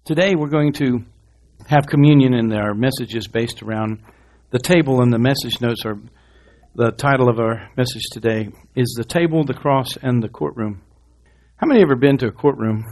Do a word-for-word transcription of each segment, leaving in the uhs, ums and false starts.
Today we're going to have communion, and our message is based around the table, and the message notes are the title of our message today is The Table, the Cross, and the Courtroom. How many have ever been to a courtroom?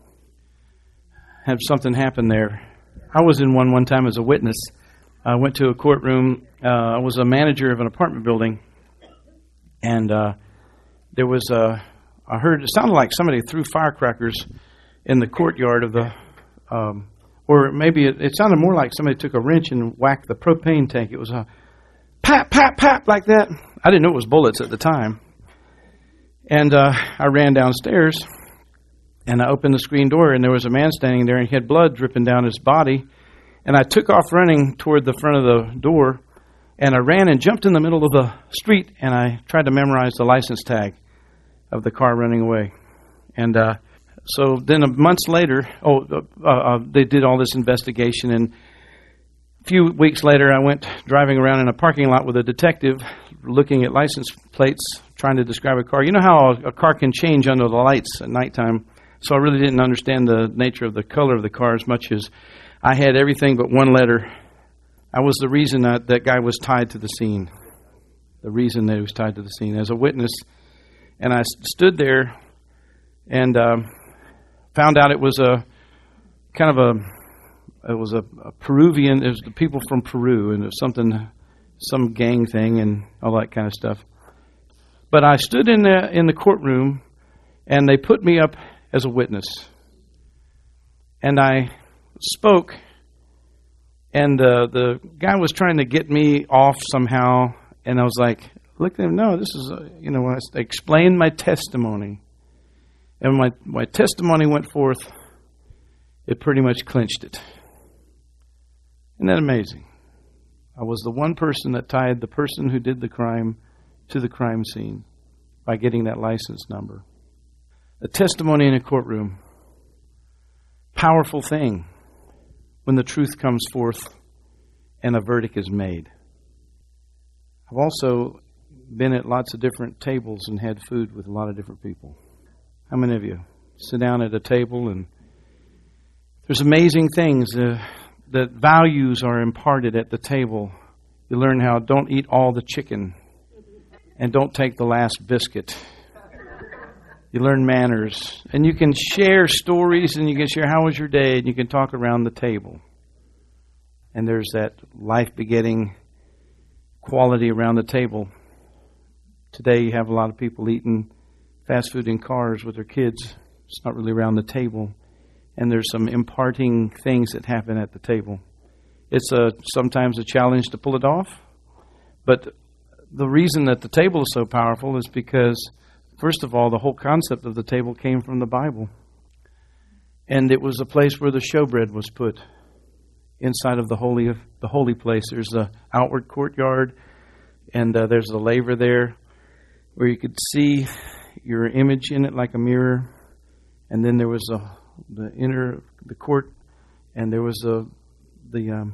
Have something happen there? I was in one one time as a witness. I went to a courtroom. Uh, I was a manager of an apartment building, and uh, there was a, I heard, it sounded like somebody threw firecrackers in the courtyard of the Um, or maybe it, it sounded more like somebody took a wrench and whacked the propane tank. It was a pap, pap, pap like that. I didn't know it was bullets at the time. And uh, I ran downstairs, and I opened the screen door, and there was a man standing there, and he had blood dripping down his body. And I took off running toward the front of the door, and I ran and jumped in the middle of the street, and I tried to memorize the license tag of the car running away. And uh So then months later, oh, uh, uh, they did all this investigation, and a few weeks later I went driving around in a parking lot with a detective looking at license plates, trying to describe a car. You know how a, a car can change under the lights at nighttime, so I really didn't understand the nature of the color of the car as much as I had everything but one letter. I was the reason that that guy was tied to the scene, the reason that he was tied to the scene as a witness. And I stood there and Uh, found out it was a kind of a it was a, a Peruvian. It was the people from Peru, and it was something, some gang thing, and all that kind of stuff. But I stood in the in the courtroom, and they put me up as a witness, and I spoke, and uh, the guy was trying to get me off somehow, and I was like, "Look at him! No, this is a, you know." When I explained my testimony. And my, my testimony went forth, it pretty much clinched it. Isn't that amazing? I was the one person that tied the person who did the crime to the crime scene by getting that license number. A testimony in a courtroom. Powerful thing when the truth comes forth and a verdict is made. I've also been at lots of different tables and had food with a lot of different people. How many of you sit down at a table and there's amazing things uh, that values are imparted at the table. You learn how don't eat all the chicken and don't take the last biscuit. You learn manners, and you can share stories, and you can share how was your day, and you can talk around the table. And there's that life-begetting quality around the table. Today you have a lot of people eating fast food in cars with their kids. It's not really around the table. And there's some imparting things that happen at the table. It's a sometimes a challenge to pull it off. But the reason that the table is so powerful is because, first of all, the whole concept of the table came from the Bible. And it was a place where the showbread was put inside of the holy of the holy place. There's the outward courtyard, and uh, there's the laver there where you could see your image in it like a mirror, and then there was a, the inner the court, and there was a, the um,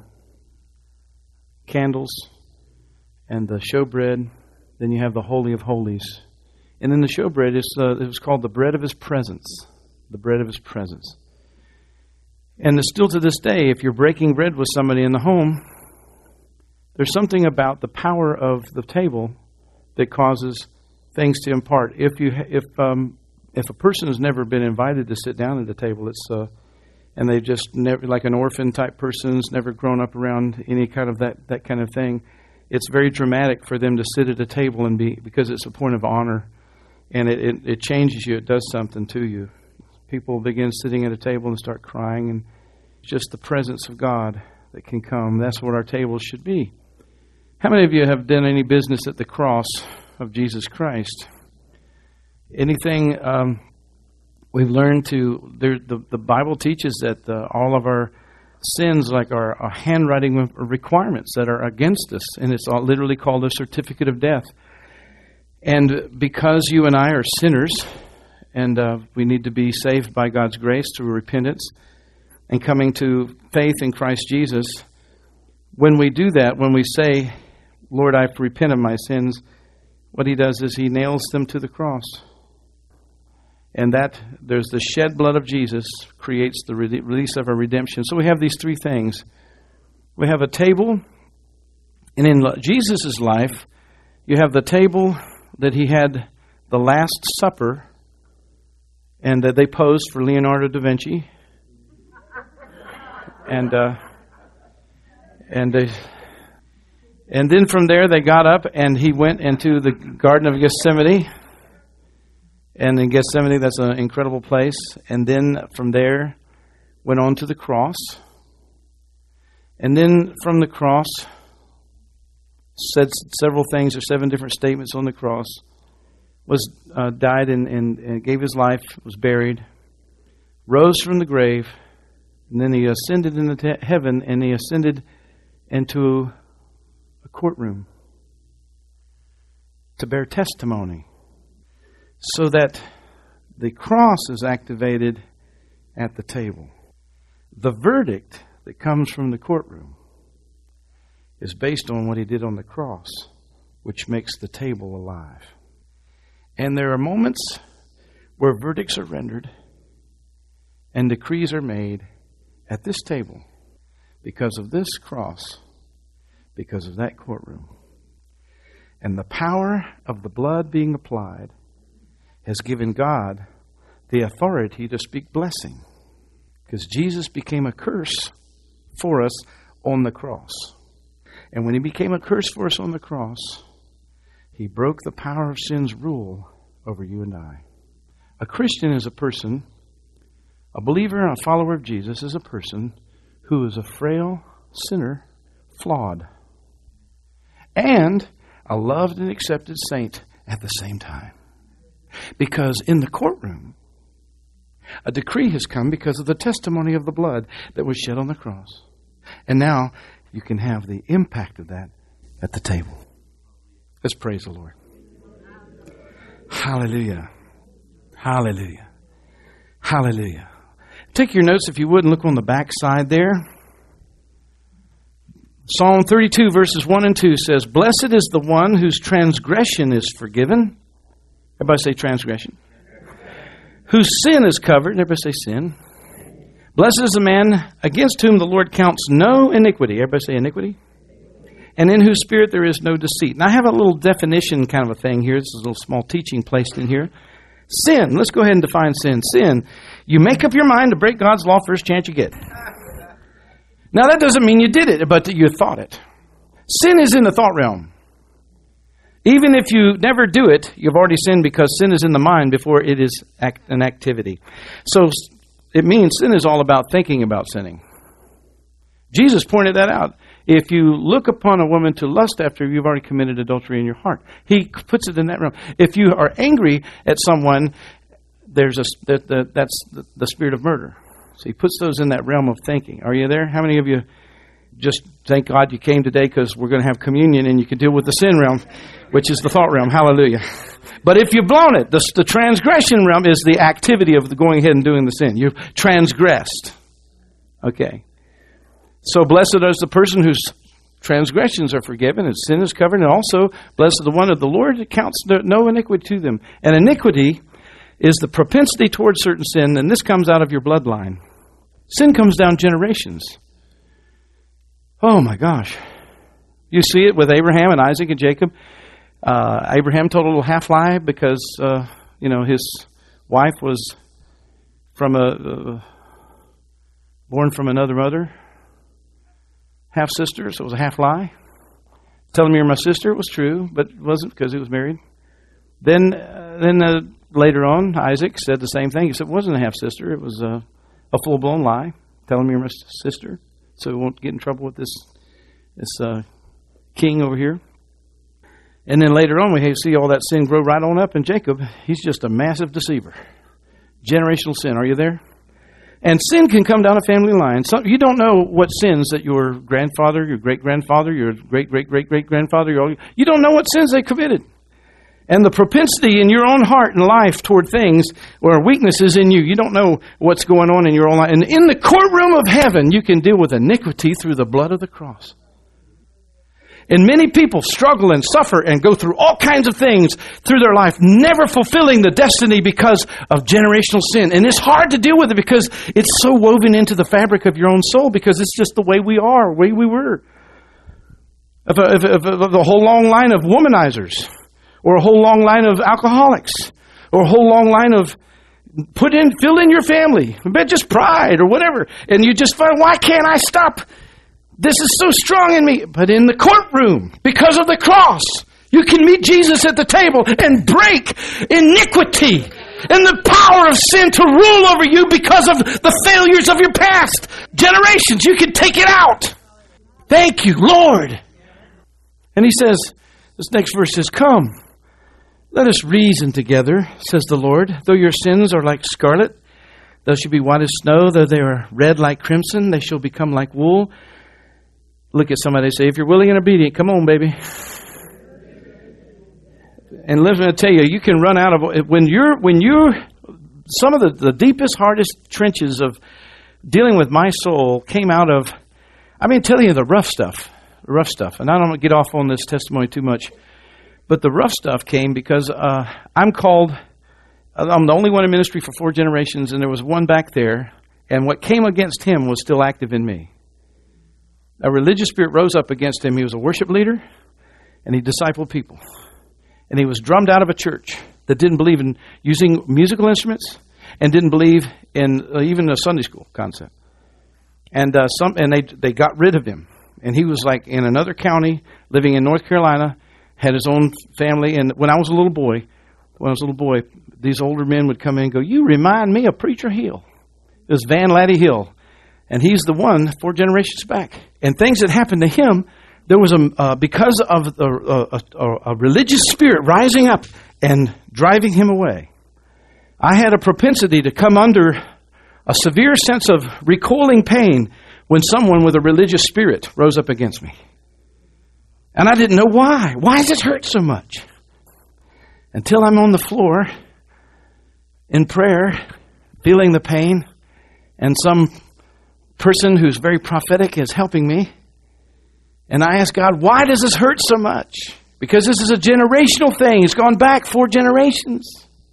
candles and the showbread. Then you have the Holy of Holies, and then the showbread is uh, it was called the bread of His presence, the bread of His presence. And still to this day, if you're breaking bread with somebody in the home, there's something about the power of the table that causes things to impart. If you if um, if a person has never been invited to sit down at the table, it's uh, and they just never, like an orphan type person's never grown up around any kind of that that kind of thing, it's very dramatic for them to sit at a table and be, because it's a point of honor, and it, it, it changes you. It does something to you. People begin sitting at a table and start crying, and just the presence of God that can come. That's what our tables should be. How many of you have done any business at the cross of Jesus Christ? Anything um, we've learned to, there, the, the Bible teaches that uh, all of our sins, like our, our handwriting requirements that are against us, and it's all literally called a certificate of death. And because you and I are sinners, and uh, we need to be saved by God's grace through repentance and coming to faith in Christ Jesus, when we do that, when we say, Lord, I repent of my sins, what He does is He nails them to the cross. And that there's the shed blood of Jesus creates the re- release of our redemption. So we have these three things. We have a table, and in Jesus' life, you have the table that he had the Last Supper, and that they posed for Leonardo da Vinci. And uh, and they, and then from there they got up, and he went into the Garden of Gethsemane. And in Gethsemane, that's an incredible place. And then from there, went on to the cross. And then from the cross, said several things, or seven different statements on the cross. Was uh, died and, and, and gave his life, was buried, rose from the grave, and then he ascended into heaven, and he ascended into a courtroom to bear testimony. So that the cross is activated at the table. The verdict that comes from the courtroom is based on what he did on the cross, which makes the table alive. And there are moments where verdicts are rendered and decrees are made at this table because of this cross, because of that courtroom. And the power of the blood being applied has given God the authority to speak blessing. Because Jesus became a curse for us on the cross. And when he became a curse for us on the cross, he broke the power of sin's rule over you and I. A Christian is a person, a believer and a follower of Jesus is a person who is a frail sinner, flawed, and a loved and accepted saint at the same time. Because in the courtroom, a decree has come because of the testimony of the blood that was shed on the cross. And now you can have the impact of that at the table. Let's praise the Lord. Hallelujah. Hallelujah. Hallelujah. Take your notes, if you would, and look on the back side there. Psalm thirty-two, verses one and two says, "Blessed is the one whose transgression is forgiven." Everybody say transgression. "Whose sin is covered." Everybody say sin. "Blessed is the man against whom the Lord counts no iniquity." Everybody say iniquity. "And in whose spirit there is no deceit." Now I have a little definition kind of a thing here. This is a little small teaching placed in here. Sin. Let's go ahead and define sin. Sin. You make up your mind to break God's law first chance you get. Now that doesn't mean you did it, but that you thought it. Sin is in the thought realm. Even if you never do it, you've already sinned because sin is in the mind before it is act, an activity. So it means sin is all about thinking about sinning. Jesus pointed that out. If you look upon a woman to lust after, you've already committed adultery in your heart. He puts it in that realm. If you are angry at someone, there's a that, that, that's the, the spirit of murder. So he puts those in that realm of thinking. Are you there? How many of you just thank God you came today because we're going to have communion and you can deal with the sin realm, which is the thought realm. Hallelujah. But if you've blown it, the, the transgression realm is the activity of the going ahead and doing the sin. You've transgressed. Okay. So blessed is the person whose transgressions are forgiven and sin is covered. And also blessed is the one of the Lord that counts no iniquity to them. And iniquity is the propensity towards certain sin, and this comes out of your bloodline. Sin comes down generations. Oh my gosh. You see it with Abraham and Isaac and Jacob. Uh, Abraham told a little half lie because, uh, you know, his wife was from a, uh, born from another mother. Half sister, so it was a half lie. Tell him you're my sister, it was true, but it wasn't because he was married. Then, uh, then uh, later on, Isaac said the same thing. He said it wasn't a half sister, it was a, a full blown lie. Tell him you're my sister, so we won't get in trouble with this this uh, king over here. And then later on, we see all that sin grow right on up in Jacob. He's just a massive deceiver. Generational sin. Are you there? And sin can come down a family line. So you don't know what sins that your grandfather, your great-grandfather, your great-great-great-great-grandfather, your, you don't know what sins they committed. And the propensity in your own heart and life toward things or weaknesses in you, you don't know what's going on in your own life. And in the courtroom of heaven, you can deal with iniquity through the blood of the cross. And many people struggle and suffer and go through all kinds of things through their life, never fulfilling the destiny because of generational sin. And it's hard to deal with it because it's so woven into the fabric of your own soul, because it's just the way we are, the way we were. Of a, of, a, of a whole long line of womanizers, or a whole long line of alcoholics, or a whole long line of put in, fill in your family, but just pride or whatever. And you just find, why can't I stop? This is so strong in me. But in the courtroom, because of the cross, you can meet Jesus at the table and break iniquity and the power of sin to rule over you because of the failures of your past generations. You can take it out. Thank you, Lord. And he says, this next verse says, come, let us reason together, says the Lord. Though your sins are like scarlet, they shall be white as snow. Though they are red like crimson, they shall become like wool. Look at somebody and say, if you're willing and obedient, come on, baby. And let me tell you, you can run out of, when you're, when you, some of the, the deepest, hardest trenches of dealing with my soul came out of, I mean, telling you the rough stuff, the rough stuff. And I don't want to get off on this testimony too much, but the rough stuff came because uh, I'm called, I'm the only one in ministry for four generations, and there was one back there, and what came against him was still active in me. A religious spirit rose up against him. He was a worship leader, and he discipled people. And he was drummed out of a church that didn't believe in using musical instruments and didn't believe in uh, even a Sunday school concept. And uh, some, and they they got rid of him. And he was like in another county, living in North Carolina, had his own family. And when I was a little boy, when I was a little boy, these older men would come in and go, you remind me of Preacher Hill. It was Van Laddie Hill. And he's the one four generations back. And things that happened to him, there was a, uh, because of the, uh, a, a religious spirit rising up and driving him away. I had a propensity to come under a severe sense of recoiling pain when someone with a religious spirit rose up against me. And I didn't know why. Why does it hurt so much? Until I'm on the floor in prayer, feeling the pain, and some person who's very prophetic is helping me. And I ask God, why does this hurt so much? Because this is a generational thing. It's gone back four generations.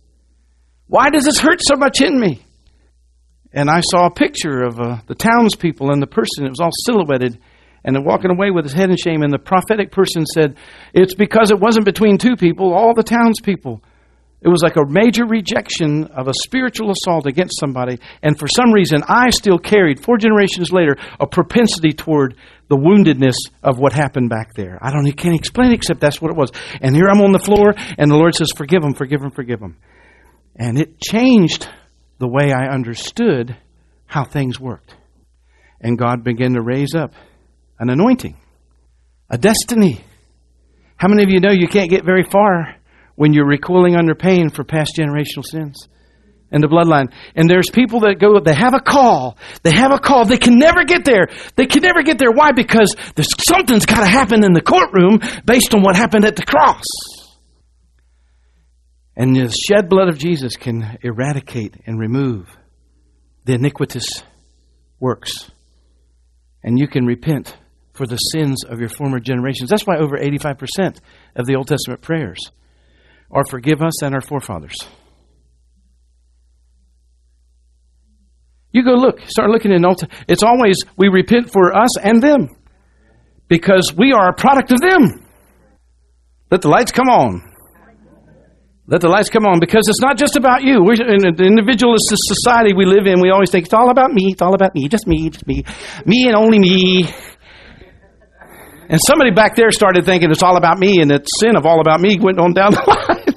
Why does this hurt so much in me? And I saw a picture of uh, the townspeople and the person. It was all silhouetted. And they're walking away with his head in shame. And the prophetic person said, it's because it wasn't between two people, all the townspeople. It was like a major rejection of a spiritual assault against somebody. And for some reason, I still carried, four generations later, a propensity toward the woundedness of what happened back there. I don't, can't explain it except that's what it was. And here I'm on the floor, and the Lord says, forgive them, forgive them, forgive them. And it changed the way I understood how things worked. And God began to raise up an anointing, a destiny. How many of you know you can't get very far when you're recoiling under pain for past generational sins and the bloodline? And there's people that go, they have a call. They have a call. They can never get there. They can never get there. Why? Because there's something's got to happen in the courtroom based on what happened at the cross. And the shed blood of Jesus can eradicate and remove the iniquitous works. And you can repent for the sins of your former generations. That's why over eighty-five percent of the Old Testament prayers or forgive us and our forefathers. You go look, start looking in Old Testament. It's always we repent for us and them because we are a product of them. Let the lights come on. Let the lights come on, because it's not just about you. We're in the individualist society we live in. We always think it's all about me. It's all about me. Just me. Just me. Me and only me. And somebody back there started thinking it's all about me, and that sin of all about me went on down the line.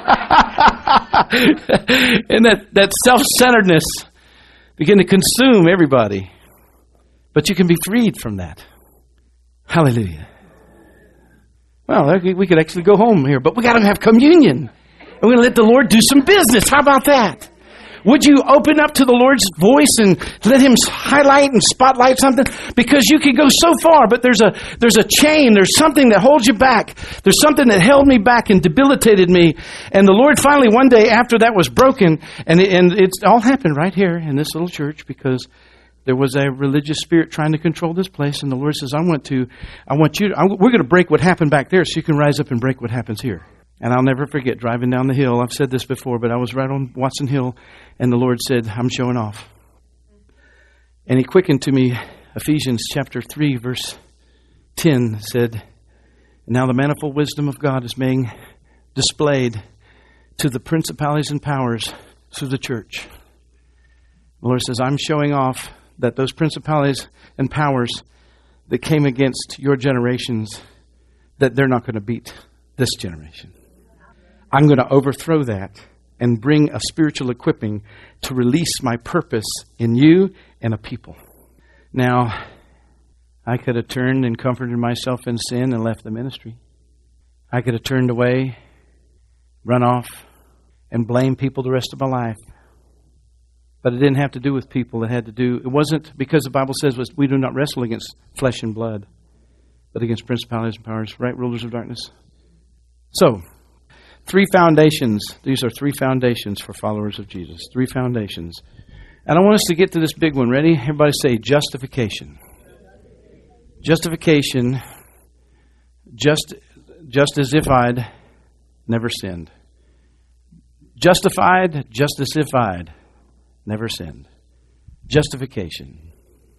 And that, that self-centeredness began to consume everybody. But you can be freed from that. Hallelujah. Well, we could actually go home here, but we got to have communion. And we're going to let the Lord do some business. How about that? Would you open up to the Lord's voice and let Him highlight and spotlight something? Because you can go so far, but there's a there's a chain. There's something that holds you back. There's something that held me back and debilitated me. And the Lord finally, one day after that was broken, and it, and it's all happened right here in this little church, because There was a religious spirit trying to control this place, and the Lord says, I want to, I want you, to, I, we're going to break what happened back there so you can rise up and break what happens here. And I'll never forget driving down the hill. I've said this before, but I was right on Watson Hill, and the Lord said, I'm showing off. And He quickened to me Ephesians chapter three, verse ten, said, now the manifold wisdom of God is being displayed to the principalities and powers through the church. The Lord says, I'm showing off that those principalities and powers that came against your generations, that they're not going to beat this generation. I'm going to overthrow that and bring a spiritual equipping to release my purpose in you and a people. Now, I could have turned and comforted myself in sin and left the ministry. I could have turned away, run off, and blamed people the rest of my life. But it didn't have to do with people. It had to do, it wasn't because the Bible says we do not wrestle against flesh and blood, but against principalities and powers, right? Rulers of darkness. So, three foundations. These are three foundations for followers of Jesus. Three foundations. And I want us to get to this big one. Ready? Everybody say justification. Justification, just, just as if I'd never sinned. Justified, just as if I'd never sinned. Justification.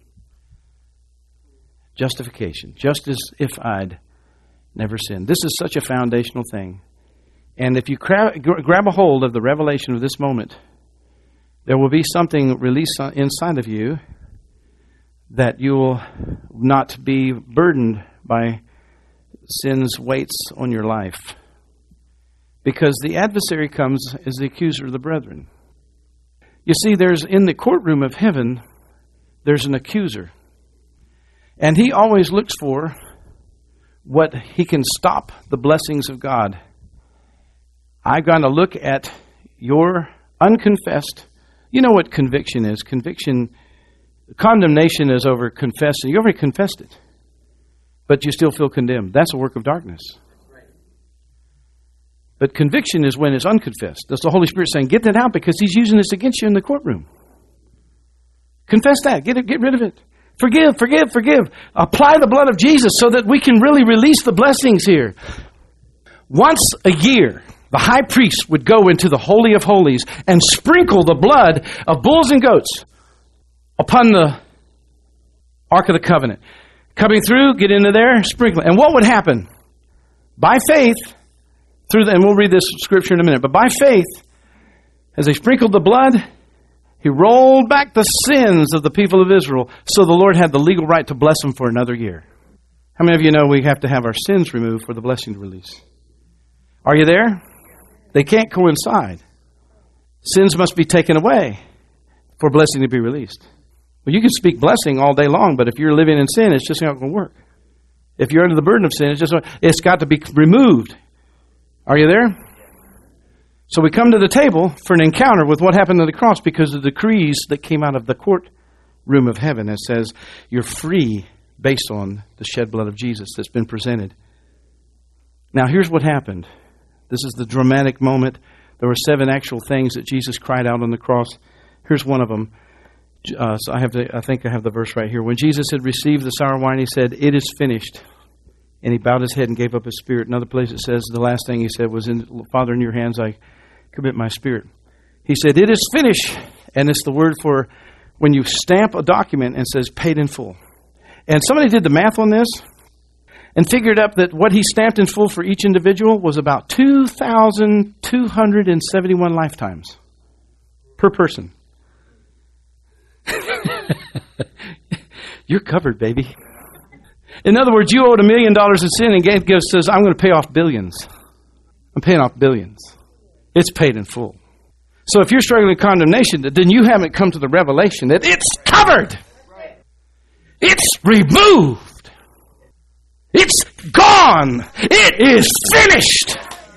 Justification. Just as if I'd never sinned. This is such a foundational thing. And if you cra- grab a hold of the revelation of this moment, there will be something released inside of you that you will not be burdened by sin's weights on your life. Because the adversary comes as the accuser of the brethren. You see, there's in the courtroom of heaven, there's an accuser. And he always looks for what he can stop the blessings of God. I'm going to look at your unconfessed. You know what conviction is. Conviction, condemnation is over confessing. You already confessed it. But you still feel condemned. That's a work of darkness. But conviction is when it's unconfessed. That's the Holy Spirit saying, get that out because He's using this against you in the courtroom. Confess that. Get it, get rid of it. Forgive, forgive, forgive. Apply the blood of Jesus so that we can really release the blessings here. Once a year, the high priest would go into the Holy of Holies and sprinkle the blood of bulls and goats upon the Ark of the Covenant. Coming through, get into there, sprinkle it. And what would happen? By faith, through the, and we'll read this scripture in a minute, but by faith, as they sprinkled the blood, He rolled back the sins of the people of Israel, so the Lord had the legal right to bless them for another year. How many of you know we have to have our sins removed for the blessing to release? Are you there? They can't coincide. Sins must be taken away for blessing to be released. Well, you can speak blessing all day long, but if you're living in sin, it's just not going to work. If you're under the burden of sin, it's just it's got to be removed. Are you there? So we come to the table for an encounter with what happened to the cross because of the decrees that came out of the courtroom of heaven. It says you're free based on the shed blood of Jesus that's been presented. Now here's what happened. This is the dramatic moment. There were seven actual things that Jesus cried out on the cross. Here's one of them. Uh, so I have the, I think I have the verse right here. When Jesus had received the sour wine, He said, "It is finished." And He bowed His head and gave up His spirit. Another place it says the last thing He said was, "In Father, in your hands I commit my spirit." He said, "It is finished." And it's the word for when you stamp a document and says paid in full. And somebody did the math on this and figured up that what He stamped in full for each individual was about two thousand two hundred seventy-one lifetimes per person. You're covered, baby. In other words, you owed a million dollars in sin and God says, "I'm going to pay off billions. I'm paying off billions." It's paid in full. So if you're struggling with condemnation, then you haven't come to the revelation that it's covered. It's removed. It's gone. It is finished.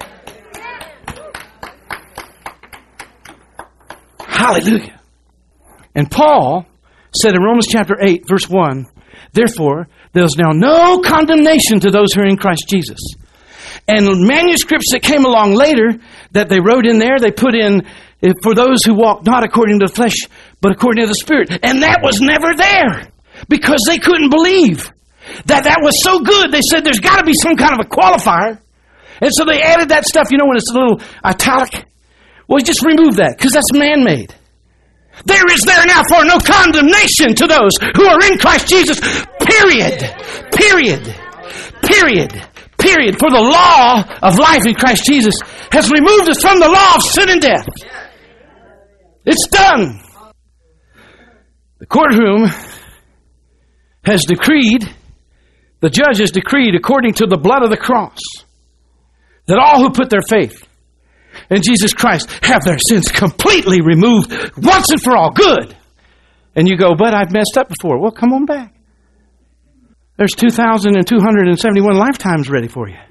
Hallelujah. And Paul said in Romans chapter eight, verse one, "Therefore, there is now no condemnation to those who are in Christ Jesus." And manuscripts that came along later that they wrote in there, they put in, for those who walk not according to the flesh, but according to the Spirit. And that was never there because they couldn't believe that that was so good. They said there's got to be some kind of a qualifier. And so they added that stuff, you know, when it's a little italic. Well, just remove that because that's man-made. There is there now for no condemnation to those who are in Christ Jesus. Period. Period. Period. Period. For the law of life in Christ Jesus has removed us from the law of sin and death. It's done. The courtroom has decreed, the judge has decreed according to the blood of the cross, that all who put their faith in Jesus Christ have their sins completely removed once and for all. Good. And you go, but I've messed up before. Well, come on back. There's two thousand two hundred seventy-one lifetimes ready for you.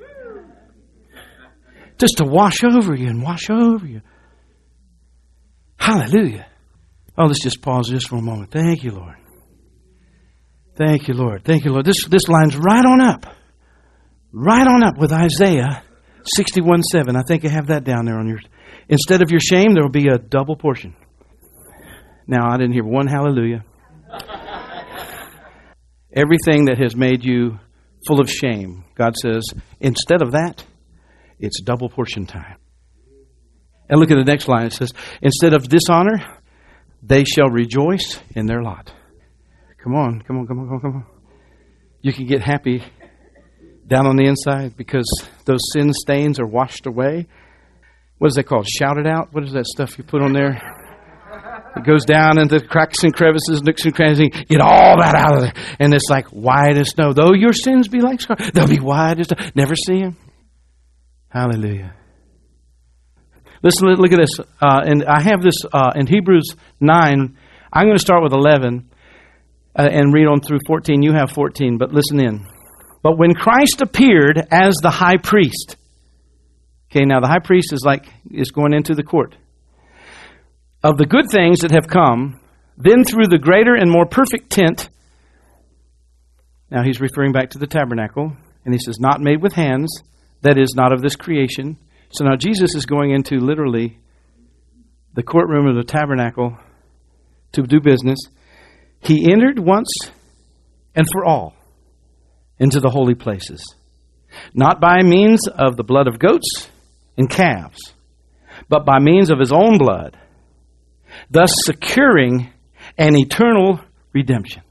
Just to wash over you and wash over you. Hallelujah. Oh, let's just pause just for a moment. Thank you, Lord. Thank you, Lord. Thank you, Lord. This, this lines right on up. Right on up with Isaiah sixty-one seven. I think I have that down there on yours. Instead of your shame, there will be a double portion. Now, I didn't hear one hallelujah. Everything that has made you full of shame, God says, instead of that, it's double portion time. And look at the next line. It says, instead of dishonor, they shall rejoice in their lot. Come on, come on, come on, come on, come on. You can get happy down on the inside because those sin stains are washed away. What is that called? Shout it out? What is that stuff you put on there? It goes down into the cracks and crevices, nooks and crannies. Get all that out of there. And it's like white as snow. Though your sins be like scarlet, they'll be white as snow. Never see him. Hallelujah. Listen, look at this. Uh, and I have this uh, in Hebrews nine. I'm going to start with eleven uh, and read on through fourteen. You have fourteen, but listen in. But when Christ appeared as the high priest. Okay, now the high priest is like, is going into the court. Of the good things that have come, then through the greater and more perfect tent. Now he's referring back to the tabernacle. And he says, not made with hands. That is, not of this creation. So now Jesus is going into literally the courtroom of the tabernacle to do business. He entered once and for all into the holy places. Not by means of the blood of goats and calves, but by means of his own blood, thus securing an eternal redemption.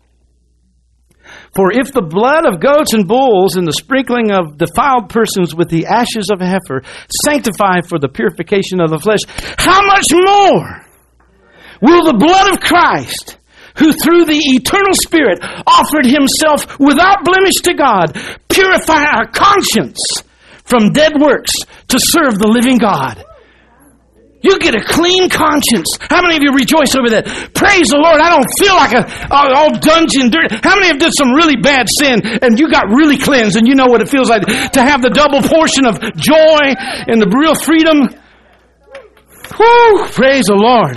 For if the blood of goats and bulls and the sprinkling of defiled persons with the ashes of a heifer sanctify for the purification of the flesh, how much more will the blood of Christ, who through the eternal Spirit offered himself without blemish to God, purify our conscience from dead works to serve the living God? You get a clean conscience. How many of you rejoice over that? Praise the Lord. I don't feel like a, a all dungeon dirt. How many have did some really bad sin and you got really cleansed and you know what it feels like to have the double portion of joy and the real freedom? Woo! Praise the Lord.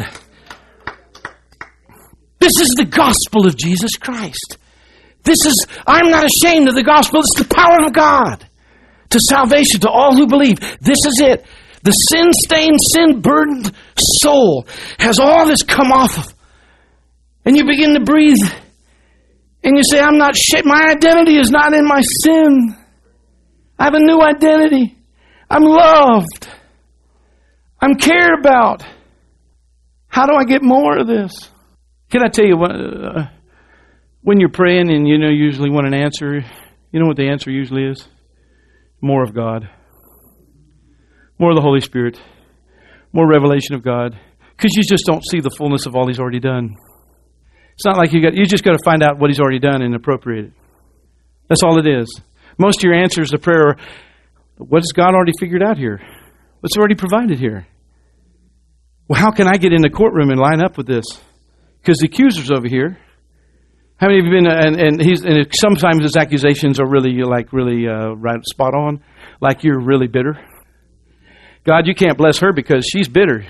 This is the gospel of Jesus Christ. This is, I'm not ashamed of the gospel. It's the power of God to salvation to all who believe. This is it. The sin-stained, sin-burdened soul has all this come off of. And you begin to breathe. And you say, I'm not sh- my identity is not in my sin. I have a new identity. I'm loved. I'm cared about. How do I get more of this? Can I tell you what, uh, when you're praying and you know you usually want an answer, you know what the answer usually is? More of God. More of the Holy Spirit. More revelation of God. Because you just don't see the fullness of all He's already done. It's not like you got, you just got to find out what He's already done and appropriate it. That's all it is. Most of your answers to prayer are, what has God already figured out here? What's already provided here? Well, how can I get in the courtroom and line up with this? Because the accuser's over here. How many of you been, and, and he's, and sometimes his accusations are really, like, really uh, right, spot on. Like you're really bitter. God, you can't bless her because she's bitter.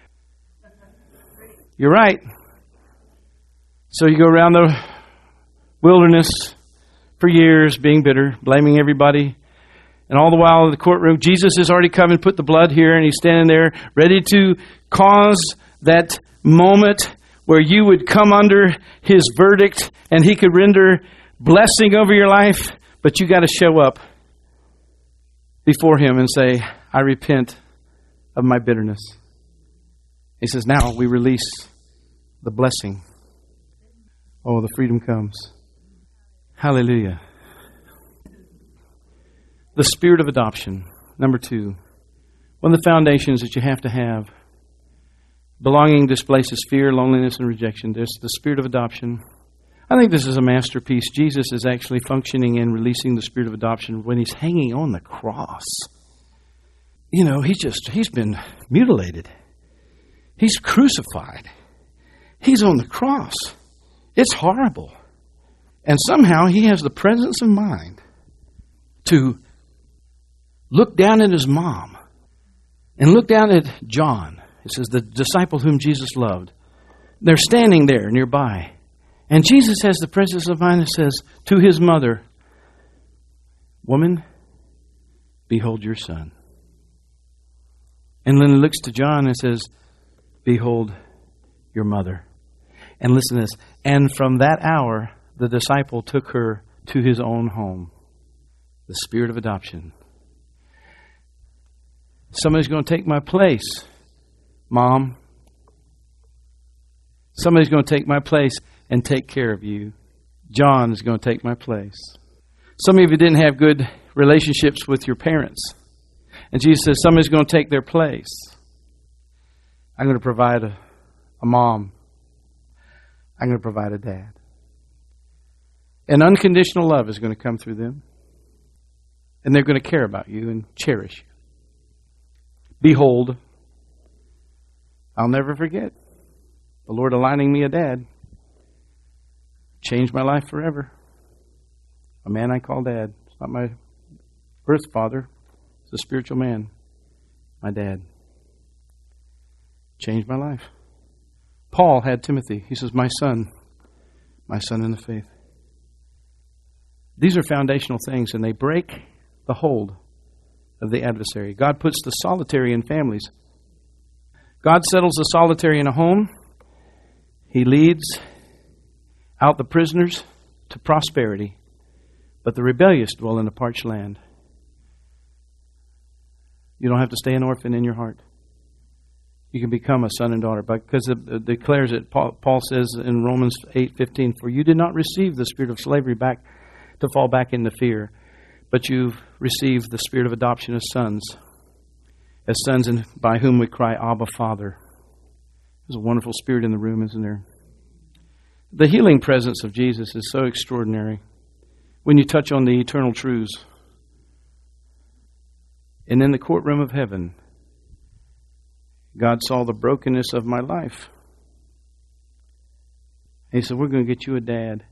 You're right. So you go around the wilderness for years being bitter, blaming everybody, And all the while in the courtroom, Jesus has already come and put the blood here, and he's standing there ready to cause that moment where you would come under his verdict and he could render blessing over your life. But you got to show up before him and say, I repent of my bitterness. He says, now we release the blessing. Oh, the freedom comes. Hallelujah. The spirit of adoption. Number two. One of the foundations that you have to have. Belonging displaces fear, loneliness, and rejection. There's the spirit of adoption. I think this is a masterpiece. Jesus is actually functioning in releasing the spirit of adoption when he's hanging on the cross. You know, he just, he's been mutilated. He's crucified. He's on the cross. It's horrible. And somehow he has the presence of mind to look down at his mom and look down at John. It says the disciple whom Jesus loved. They're standing there nearby. And Jesus has the presence of mind that says to his mother, woman, behold your son. And then he looks to John and says, behold your mother. And listen to this. And from that hour, the disciple took her to his own home. The spirit of adoption. Somebody's going to take my place, Mom. Somebody's going to take my place and take care of you. John is going to take my place. Some of you didn't have good relationships with your parents. And Jesus says, somebody's going to take their place. I'm going to provide a, a mom. I'm going to provide a dad. And unconditional love is going to come through them. And they're going to care about you and cherish you. Behold, I'll never forget the Lord aligning me a dad. Changed my life forever. A man I call dad. It's not my birth father. It's a spiritual man. My dad. Changed my life. Paul had Timothy. He says, my son. My son in the faith. These are foundational things, and they break the hold of the adversary. God puts the solitary in families. God settles the solitary in a home. He leads out the prisoners to prosperity, but the rebellious dwell in a parched land. You don't have to stay an orphan in your heart. You can become a son and daughter, because it declares it. Paul, Paul says in Romans eight fifteen, for you did not receive the spirit of slavery back to fall back into fear, but you've received the spirit of adoption as sons, as sons in, by whom we cry, Abba, Father. There's a wonderful spirit in the room, isn't there? The healing presence of Jesus is so extraordinary when you touch on the eternal truths. And in the courtroom of heaven, God saw the brokenness of my life. And he said, we're going to get you a dad.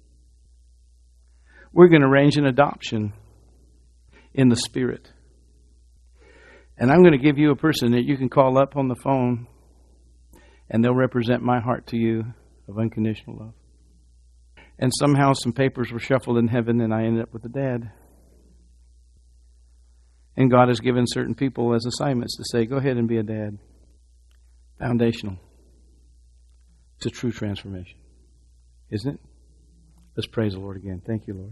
We're going to arrange an adoption in the Spirit. And I'm going to give you a person that you can call up on the phone, and they'll represent my heart to you of unconditional love. And somehow some papers were shuffled in heaven, and I ended up with a dad. And God has given certain people as assignments to say, go ahead and be a dad. Foundational. It's a true transformation. Isn't it? Let's praise the Lord again. Thank you, Lord.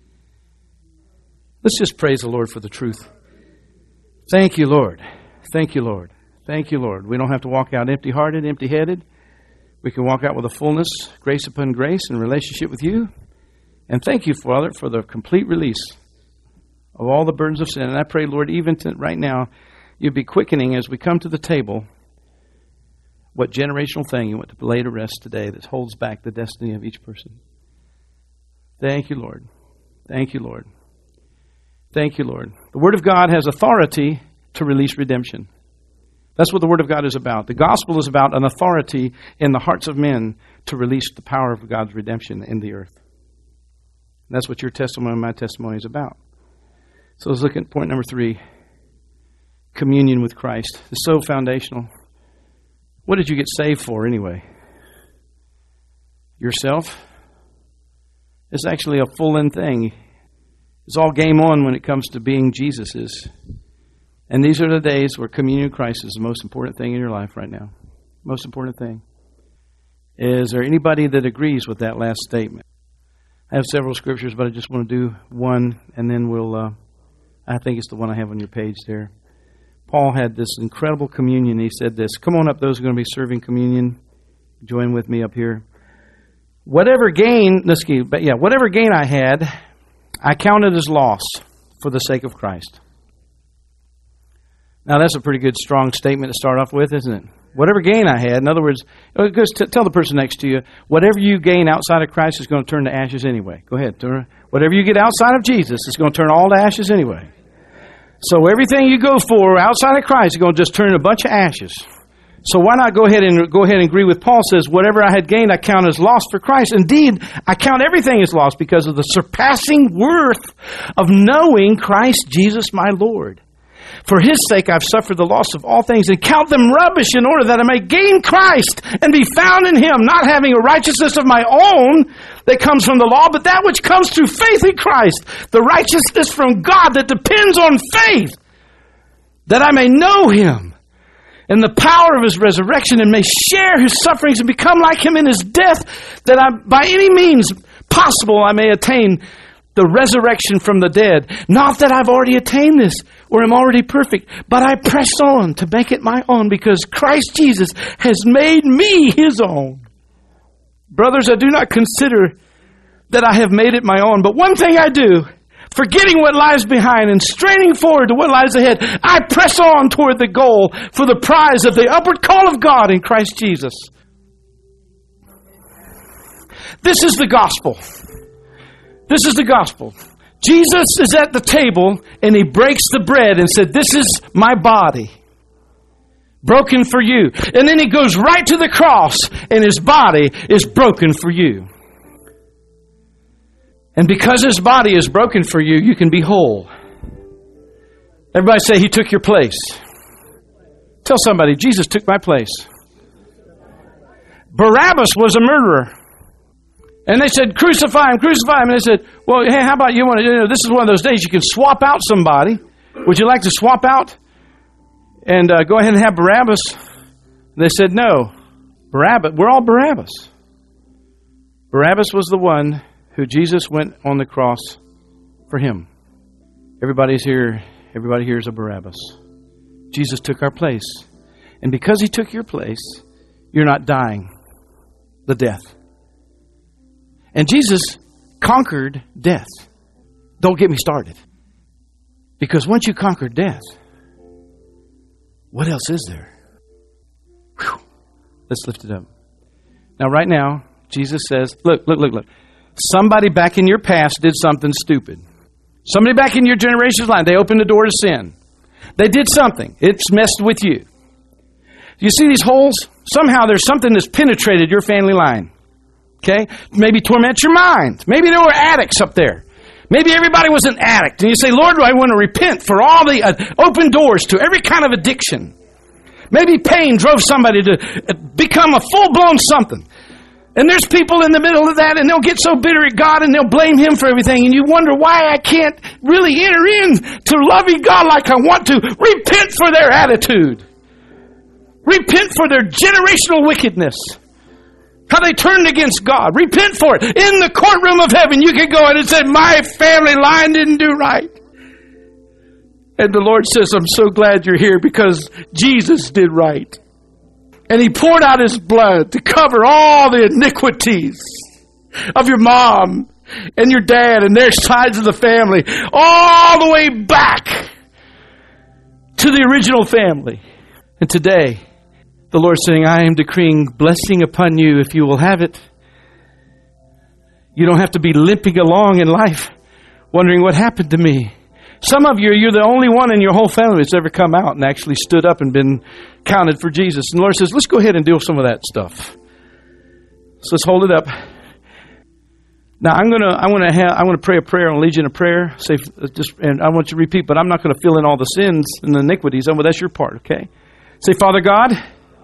Let's just praise the Lord for the truth. Thank you, Lord. Thank you, Lord. Thank you, Lord. We don't have to walk out empty-hearted, empty-headed. We can walk out with a fullness, grace upon grace, in relationship with you. And thank you, Father, for the complete release of all the burdens of sin. And I pray, Lord, even to, right now, you'd be quickening as we come to the table what generational thing you want to lay to rest today that holds back the destiny of each person. Thank you, Lord. Thank you, Lord. Thank you, Lord. The Word of God has authority to release redemption. That's what the Word of God is about. The gospel is about an authority in the hearts of men to release the power of God's redemption in the earth. And that's what your testimony and my testimony is about. So let's look at point number three. Communion with Christ. It's so foundational. What did you get saved for anyway? Yourself? It's actually a full-in thing. It's all game on when it comes to being Jesus's. And these are the days where communion with Christ is the most important thing in your life right now. Most important thing. Is there anybody that agrees with that last statement? I have several scriptures, but I just want to do one, and then we'll, uh, I think it's the one I have on your page there. Paul had this incredible communion. He said this, come on up, those who are going to be serving communion. Join with me up here. Whatever gain, let's see, but yeah, whatever gain I had, I counted as loss for the sake of Christ. Now, that's a pretty good, strong statement to start off with, isn't it? Whatever gain I had, in other words, just tell the person next to you, whatever you gain outside of Christ is going to turn to ashes anyway. Go ahead. Whatever you get outside of Jesus is going to turn all to ashes anyway. So everything you go for outside of Christ is going to just turn a bunch of ashes. So why not go ahead and go ahead and agree with Paul says, whatever I had gained, I count as loss for Christ. Indeed, I count everything as loss because of the surpassing worth of knowing Christ Jesus my Lord. For his sake I've suffered the loss of all things and count them rubbish in order that I may gain Christ and be found in him, not having a righteousness of my own that comes from the law, but that which comes through faith in Christ, the righteousness from God that depends on faith, that I may know him and the power of his resurrection and may share his sufferings and become like him in his death, that I, by any means possible I may attain the resurrection from the dead. Not that I've already attained this or am already perfect, but I press on to make it my own because Christ Jesus has made me his own. Brothers, I do not consider that I have made it my own, but one thing I do, forgetting what lies behind and straining forward to what lies ahead, I press on toward the goal for the prize of the upward call of God in Christ Jesus. This is the gospel. This is the gospel. Jesus is at the table and he breaks the bread and said, this is my body broken for you. And then he goes right to the cross and his body is broken for you. And because his body is broken for you, you can be whole. Everybody say, he took your place. Tell somebody, Jesus took my place. Barabbas was a murderer. And they said, crucify him, crucify him. And they said, well, hey, how about you want to, you know, this is one of those days you can swap out somebody. Would you like to swap out and uh, go ahead and have Barabbas? And they said, no. Barabbas, we're all Barabbas. Barabbas was the one who Jesus went on the cross for him. Everybody's here, everybody here is a Barabbas. Jesus took our place. And because he took your place, you're not dying the death. And Jesus conquered death. Don't get me started. Because once you conquer death, what else is there? Whew. Let's lift it up. Now, right now, Jesus says, look, look, look, look. Somebody back in your past did something stupid. Somebody back in your generation's line, they opened the door to sin. They did something. It's messed with you. You see these holes? Somehow there's something that's penetrated your family line. Okay? Maybe torment your mind. Maybe there were addicts up there. Maybe everybody was an addict. And you say, Lord, I want to repent for all the uh, open doors to every kind of addiction. Maybe pain drove somebody to become a full-blown something. And there's people in the middle of that, and they'll get so bitter at God, and they'll blame him for everything. And you wonder why I can't really enter in to loving God like I want to. Repent for their attitude. Repent for their generational wickedness. How they turned against God. Repent for it. In the courtroom of heaven, you can go in and say, my family line didn't do right. And the Lord says, I'm so glad you're here because Jesus did right. And he poured out his blood to cover all the iniquities of your mom and your dad and their sides of the family, all the way back to the original family. And today, the Lord's saying, I am decreeing blessing upon you if you will have it. You don't have to be limping along in life wondering what happened to me. Some of you, you're the only one in your whole family that's ever come out and actually stood up and been counted for Jesus. And the Lord says, let's go ahead and deal with some of that stuff. So let's hold it up. Now I'm gonna, I want to have, I want to pray a prayer and lead you in a prayer. Say, just, and I want you to repeat, but I'm not going to fill in all the sins and the iniquities. Oh, well, that's your part, okay? Say, Father God,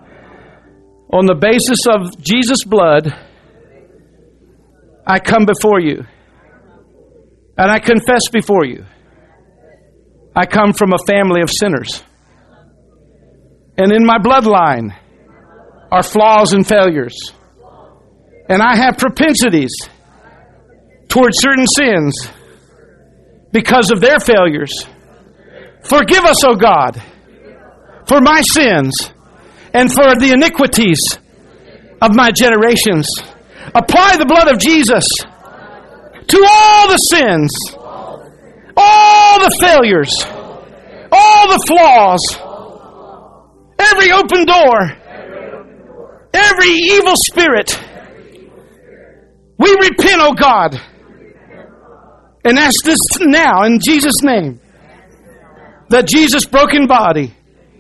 on the basis of Jesus' blood, I come before you. And I confess before you, I come from a family of sinners. And in my bloodline are flaws and failures. And I have propensities towards certain sins because of their failures. Forgive us, O God, for my sins and for the iniquities of my generations. Apply the blood of Jesus to all the sins, all the failures, all the flaws, every open door, every evil spirit. We repent, O God, and ask this now in Jesus' name, that Jesus' broken body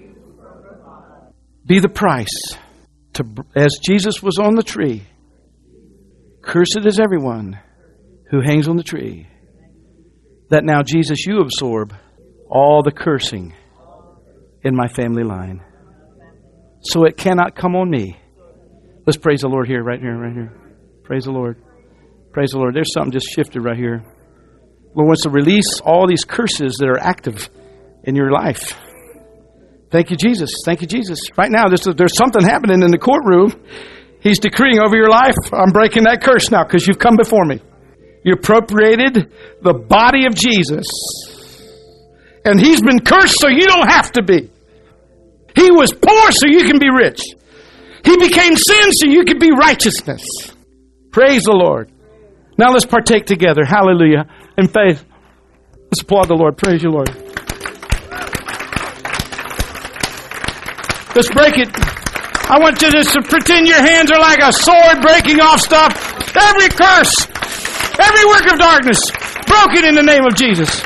be the price. To, as Jesus was on the tree, cursed is everyone who hangs on the tree, that now, Jesus, you absorb all the cursing in my family line, so it cannot come on me. Let's praise the Lord here, right here, right here. Praise the Lord. Praise the Lord. There's something just shifted right here. Lord wants to release all these curses that are active in your life. Thank you, Jesus. Thank you, Jesus. Right now, there's, there's something happening in the courtroom. He's decreeing over your life, I'm breaking that curse now because you've come before me. You appropriated the body of Jesus. And He's been cursed so you don't have to be. He was poor so you can be rich. He became sin so you can be righteousness. Praise the Lord. Now let's partake together. Hallelujah. In faith. Let's applaud the Lord. Praise you, Lord. Let's break it. I want you to pretend your hands are like a sword breaking off stuff. Every curse, every work of darkness, broken in the name of Jesus.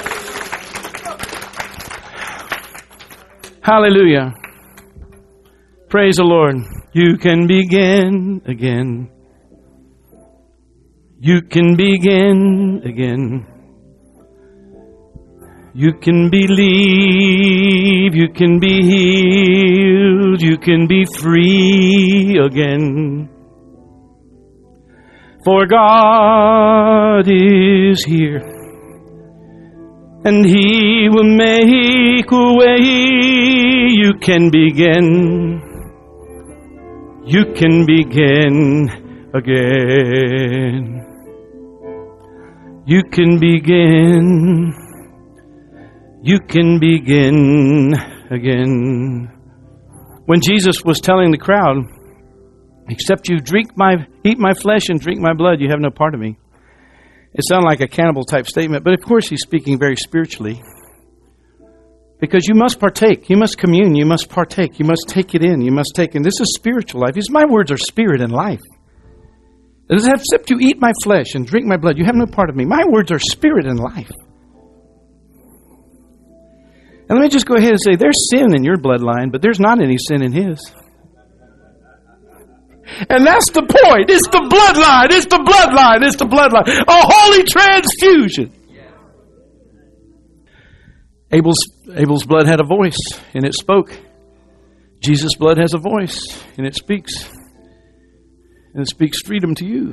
Hallelujah. Praise the Lord. You can begin again. You can begin again. You can believe, you can be healed, you can be free again. For God is here, and He will make a way. You can begin, you can begin again. You can begin. You can begin again. When Jesus was telling the crowd, except you drink my, eat my flesh and drink my blood, you have no part of me. It sounded like a cannibal type statement, but of course He's speaking very spiritually. Because you must partake, you must commune, you must partake, you must take it in, you must take in. This is spiritual life. These, my words are spirit and life. Except you eat my flesh and drink my blood, you have no part of me. My words are spirit and life. And let me just go ahead and say, there's sin in your bloodline, but there's not any sin in His. And that's the point. It's the bloodline. It's the bloodline. It's the bloodline. A holy transfusion. Abel's, Abel's blood had a voice, and it spoke. Jesus' blood has a voice, and it speaks. And it speaks freedom to you.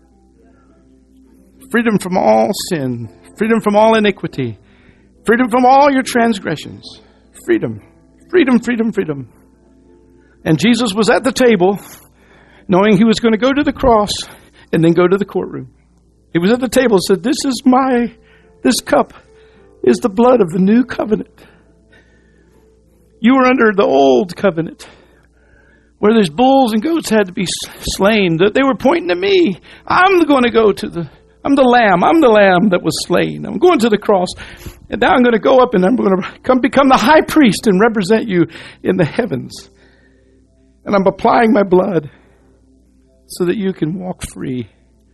Freedom from all sin. Freedom from all iniquity. Freedom from all your transgressions. Freedom. Freedom, freedom, freedom. And Jesus was at the table, knowing He was going to go to the cross and then go to the courtroom. He was at the table and said, this is my, this cup is the blood of the new covenant. You were under the old covenant, where there's bulls and goats had to be slain. They were pointing to me. I'm going to go to the I'm the lamb. I'm the lamb that was slain. I'm going to the cross. And now I'm going to go up and I'm going to come become the high priest and represent you in the heavens. And I'm applying my blood so that you can walk free.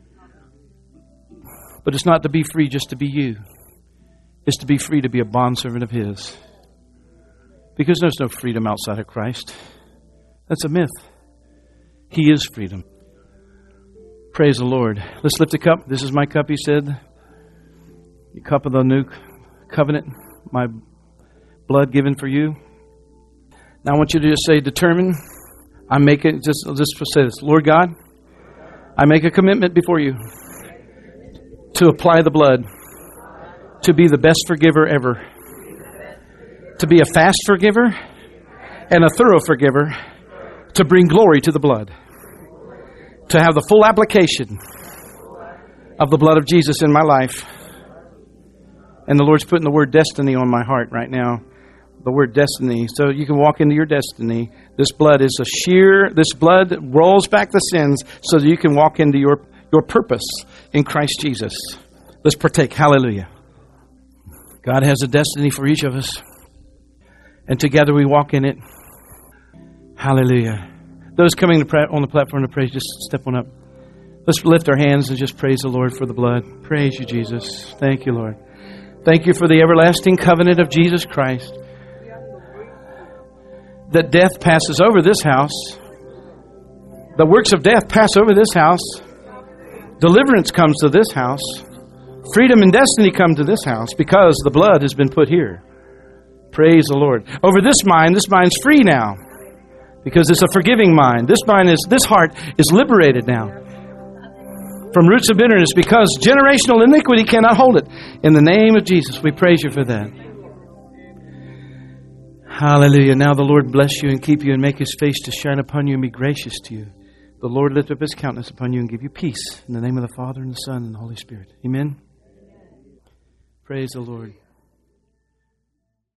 But it's not to be free just to be you. It's to be free to be a bondservant of His. Because there's no freedom outside of Christ. That's a myth. He is freedom. Praise the Lord. Let's lift a cup. This is my cup, He said. The cup of the new covenant. My blood given for you. Now I want you to just say, determine. I make it, just, just say this. Lord God, I make a commitment before you to apply the blood to be the best forgiver ever, to be a fast forgiver and a thorough forgiver, to bring glory to the blood, to have the full application of the blood of Jesus in my life. And the Lord's putting the word destiny on my heart right now. The word destiny. So you can walk into your destiny. This blood is a sheer, this blood rolls back the sins so that you can walk into your, your purpose in Christ Jesus. Let's partake. Hallelujah. God has a destiny for each of us. And together we walk in it. Hallelujah. Those coming to pray, on the platform to praise, just step on up. Let's lift our hands and just praise the Lord for the blood. Praise you, Jesus. Thank you, Lord. Thank you for the everlasting covenant of Jesus Christ. That death passes over this house. The works of death pass over this house. Deliverance comes to this house. Freedom and destiny come to this house because the blood has been put here. Praise the Lord. Over this mind, this mind's free now because it's a forgiving mind. This mind is, this heart is liberated now from roots of bitterness because generational iniquity cannot hold it. In the name of Jesus, we praise you for that. Hallelujah. Now the Lord bless you and keep you and make His face to shine upon you and be gracious to you. The Lord lift up His countenance upon you and give you peace. In the name of the Father and the Son and the Holy Spirit. Amen. Praise the Lord.